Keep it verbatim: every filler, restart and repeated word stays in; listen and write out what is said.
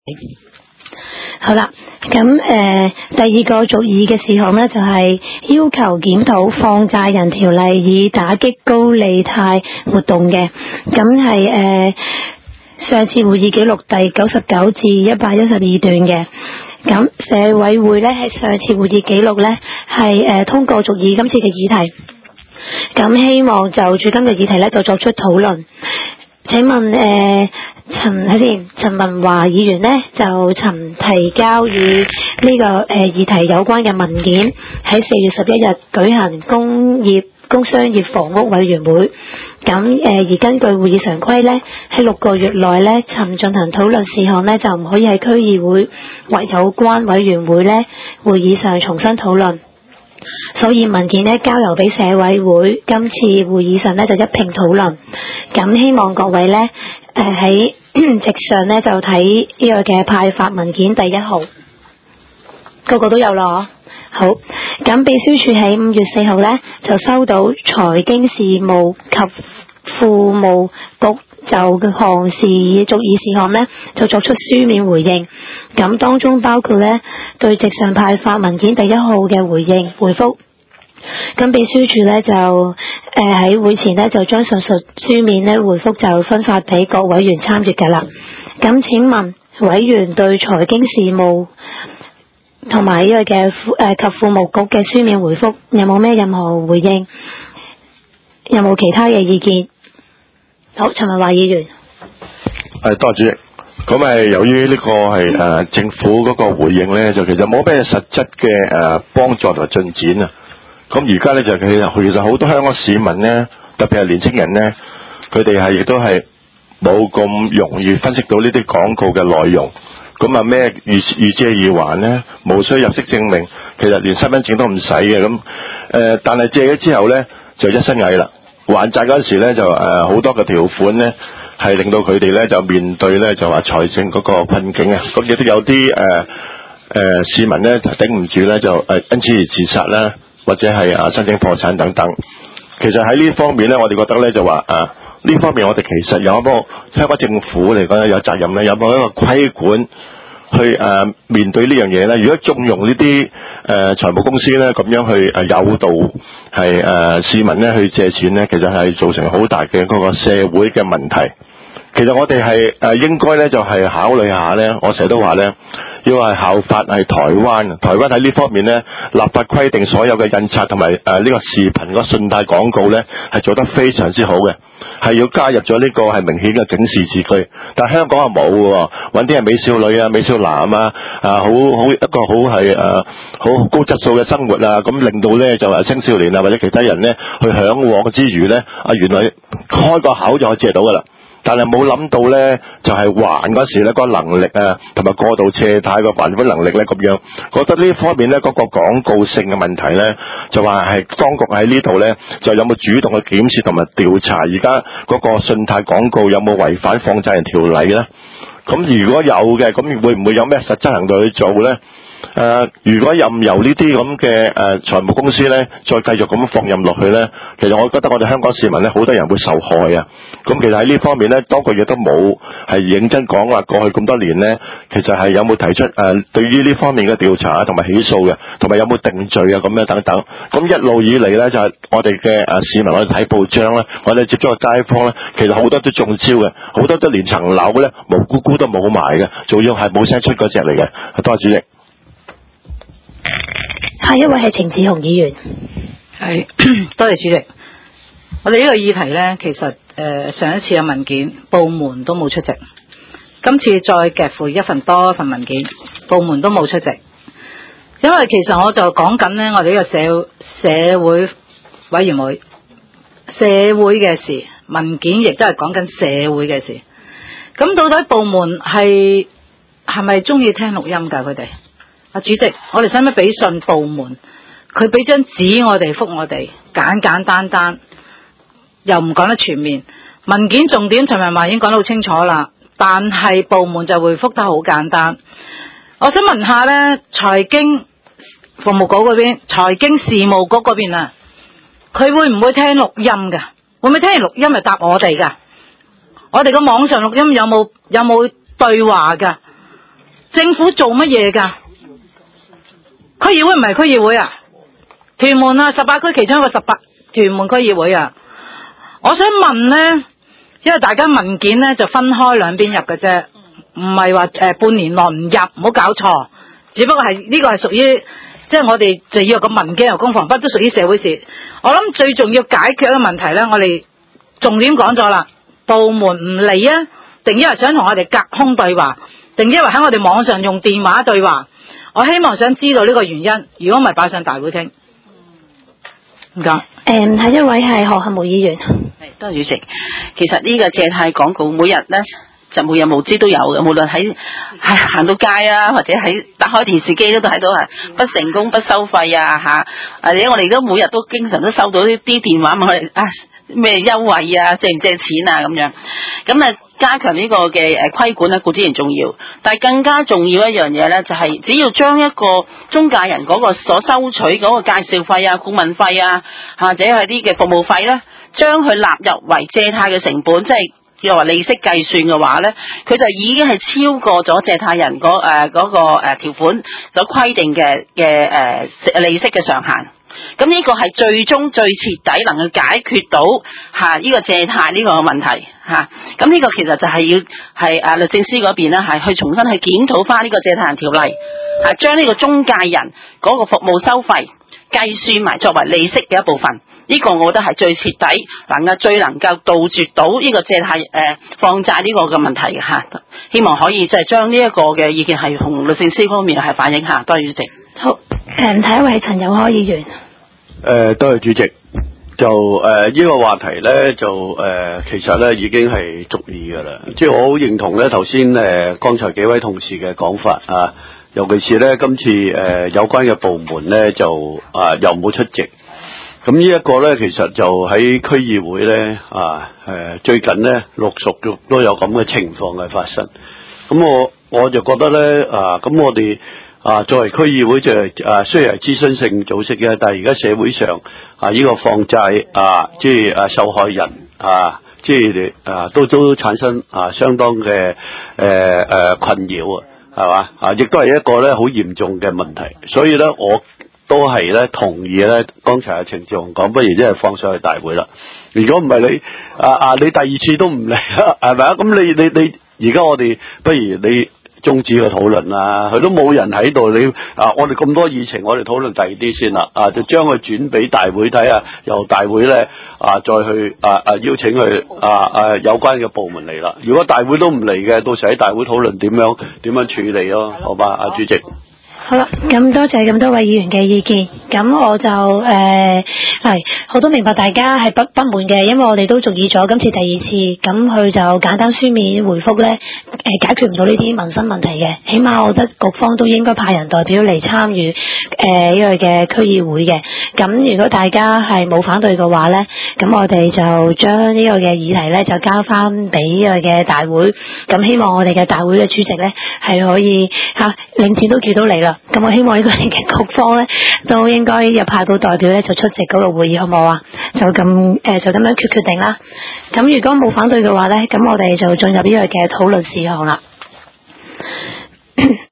好啦，咁誒、呃、第二個續議嘅事項呢，就係、是、要求檢討放債人條例，以打擊高利貸活動嘅。咁係誒上次會議記錄第九十九至一百一十二段嘅。咁社委會呢，喺上次會議記錄呢，係誒、呃、通過續議今次嘅議題。咁希望就住今日議題呢，就作出討論。請問誒陳睇先，陳文華議員呢就曾提交與呢個誒議題有關嘅文件，喺四月十一日舉行工業工商業房屋委員會。咁誒而根據會議常規呢，喺六個月內呢，曾進行討論事項呢，就唔可以喺區議會或有關委員會呢會議上重新討論。所以文件呢交由俾社委會，今次會議上呢就一併討論。咁希望各位呢誒喺直上呢就睇呢個嘅派發文件第一號，個個都有咯。好，咁秘書處喺五月四號呢就收到財經事務及庫務局就項事續議事項呢就作出書面回應，咁當中包括呢對直上派發文件第一號嘅回應回覆。咁秘書處呢就誒喺、呃、會前呢就將上述書面呢回覆就分發俾各委員參閱㗎啦。咁請問委員對財經事務同埋呢個嘅誒及庫務局嘅書面回覆有冇咩任何回應？有冇其他嘅意見？好，陳文華議員。 係，多謝主席。咁誒，由於呢個係誒、呃、政府嗰個回應咧，就其實冇咩實質嘅誒幫助同埋進展啊。咁而家咧就其實其實好多香港市民咧，特別係年青人咧，佢哋係亦都係冇咁容易分析到呢啲廣告嘅內容。咁啊咩預預借預還咧，無需入息證明，其實連身份證都唔使嘅。咁誒、呃，但係借咗之後咧，就一身蟻啦。還債嗰時咧就誒好、呃、多嘅條款咧，係令到佢哋咧就面對咧就話財政嗰個困境啊。咁亦都有啲誒誒市民咧頂唔住咧就誒、呃、因此而自殺啦。或者係啊申請破產等等，其實喺呢方面咧，我哋覺得咧就話啊呢方面我哋其實有一個香港政府嚟講有責任咧，有冇一個規管去誒、啊、面對呢樣嘢咧？如果縱容呢啲誒財務公司咧咁樣去誒誘導係誒、啊、市民咧去借錢咧，其實係造成好大嘅嗰個社會嘅問題。其實我哋係誒應該咧就係、是、考慮下咧，我成日都話咧。要係效法係台灣，台灣喺呢方面咧立法規定所有嘅印刷同埋誒呢個視頻個信貸廣告咧係做得非常之好嘅，係要加入咗呢個係明顯嘅警示字句。但係香港係冇嘅，揾啲係美少女啊、美少男啊，啊好好一個好係誒好高質素嘅生活啊，咁令到咧就係青少年啊或者其他人咧去嚮往之餘咧，啊原來開個口就可以借到噶啦。但係冇諗到咧，就係、是、還嗰時咧，個能力啊，同埋過度借貸個還款能力咧，咁樣覺得呢方面咧，嗰、那個廣告性嘅問題咧，就話係當局喺呢度咧，就有冇主動去檢視同埋調查而家嗰個信貸廣告有冇違反放債人條例咧？咁如果有嘅，咁會唔會有咩實質行動去做咧？誒、呃，如果任由呢啲咁嘅誒財務公司咧，再繼續咁放任落去咧，其實我覺得我哋香港市民咧，好多人會受害啊！咁其實喺呢方面咧，當局亦都冇係認真講話過去咁多年咧，其實係有冇提出誒、呃、對於呢方面嘅調查同埋起訴嘅，同埋有冇定罪啊咁樣等等。咁一路以嚟咧，就係、是、我哋嘅誒市民，我哋睇報章咧，我哋接觸嘅街坊咧，其實好多都中招嘅，好多都連層樓咧無辜辜都冇埋嘅，仲要係冇聲出嗰隻嚟嘅。多謝主席。 下一位係程志雄議員。 係，多謝主席。我哋呢個議題呢，其實誒、呃、上一次嘅文件部門都冇出席，今次再夾附一份多一份文件，部門都冇出席。因為其實我就講緊呢，我哋呢個社社會委員會社會嘅事，文件亦都係講緊社會嘅事。咁到底部門係係咪中意聽錄音㗎？佢哋？啊，主席，我哋使唔使俾信部門？佢俾張紙我哋覆我哋，簡簡單單，又唔講得全面。文件重點陳文華已經講得好清楚啦，但係部門就回覆得好簡單。我想問下呢，財經服務局嗰邊，財經事務局嗰邊啊，佢會唔會聽錄音㗎？會唔會聽完錄音就答我哋㗎？我哋個網上錄音有冇有冇對話㗎？ 政府做乜嘢㗎？區議會唔係區議會啊？屯門啊，十八區其中一個十八屯門區議會啊。我想問呢，因為大家文件呢就分開兩邊入嘅啫，唔係話誒半年內唔入，唔好搞錯。只不過係呢個係屬於即係我哋就要個文件由公防，不都屬於社會事。我諗最重要解決一個問題呢，我哋重點講咗啦，部門唔嚟啊，定因為想同我哋隔空對話，定因為喺我哋網上用電話對話。我希望想知道呢個原因，如果唔係擺上大會傾。唔該。誒、 嗯，係一位係何幸梅議員。 係，多謝主席。其實呢個借貸廣告每日咧就無日無之都有嘅，無論喺係行到街啊，或者喺打開電視機都睇到係不成功不收費啊嚇。或者我哋都每日都經常都收到啲啲電話問我哋啊咩優惠啊，借唔借錢啊咁樣。咁啊加強呢個嘅誒規管咧固之然重要，但係更加重要一樣嘢咧就係只要將一個中介人嗰個所收取嗰個介紹費啊、顧問費啊，或者係啲嘅服務費咧，將佢納入為借貸嘅成本，即係又話利息計算嘅話咧，佢就已經係超過咗借貸人嗰誒嗰個誒條款所規定嘅嘅誒利息嘅上限。咁呢個係最終最徹底能夠解決到嚇呢、啊這個借貸呢個問題嚇。咁、啊、呢個其實就係要係誒律政司嗰邊咧係去重新去檢討翻呢個借貸人條例，係將呢個中介人嗰個服務收費計算埋作為利息嘅一部分。呢、這個我覺得係最徹底能夠最能夠杜絕到呢個借貸誒、呃、放債呢個嘅問題嘅嚇、啊。希望可以就係將呢一個嘅意見係同律政司方面係反映下。多謝主席。 好，誒，睇一位係陳友開議員。 誒、呃，多謝主席。就誒呢、呃這個話題咧，就誒、呃、其實咧已經係足矣噶啦。即係我好認同咧頭先誒剛才幾位同事嘅講法啊，尤其是咧今次誒、呃、有關嘅部門咧就啊又冇出席。咁呢一個咧其實就喺區議會咧啊誒、呃、最近咧陸續都有咁嘅情況嘅發生。咁我我就覺得咧啊，咁我哋。啊，作為區議會就係啊，雖然係諮詢性組織嘅，但係而家社會上啊，呢、這個放債啊，即係啊受害人啊，即係啊都都產生啊相當嘅誒誒困擾啊，係嘛啊，亦都係一個咧好嚴重嘅問題。所以咧，我都係咧同意咧，剛才阿程志雄講，不如即係放上去大會啦。如果唔係你啊啊，你第二次都唔嚟啦，係咪啊？咁你你你而家我哋不如你。終止個討論啦，佢都冇人喺度，你啊，我哋咁多議程，我哋討論第二啲先啦，啊，就將佢轉俾大會睇下，由大會咧啊，再去啊啊邀請佢啊啊有關嘅部門嚟啦。如果大會都唔嚟嘅，到時喺大會討論點樣點樣處理咯，好吧，阿主席。 好啦，咁多謝咁多位議員嘅意見，咁我就誒係好多明白大家係不不滿嘅，因為我哋都續議咗今次第二次，咁佢就簡單書面回覆咧，誒、呃、解決唔到呢啲民生問題嘅，起碼我覺得局方都應該派人代表嚟參與誒呢個嘅區議會嘅。咁如果大家係冇反對嘅話咧，咁我哋就將呢個嘅議題咧就交翻俾呢個嘅大會，咁希望我哋嘅大會嘅主席咧係可以吓、啊、領錢都叫到嚟啦。咁我希望呢個嘅局方咧都應該有派到代表咧就出席嗰個會議，好唔好啊？就咁誒、呃、就咁樣決決定啦。咁如果冇反對嘅話咧，咁我哋就進入呢個嘅討論事項啦。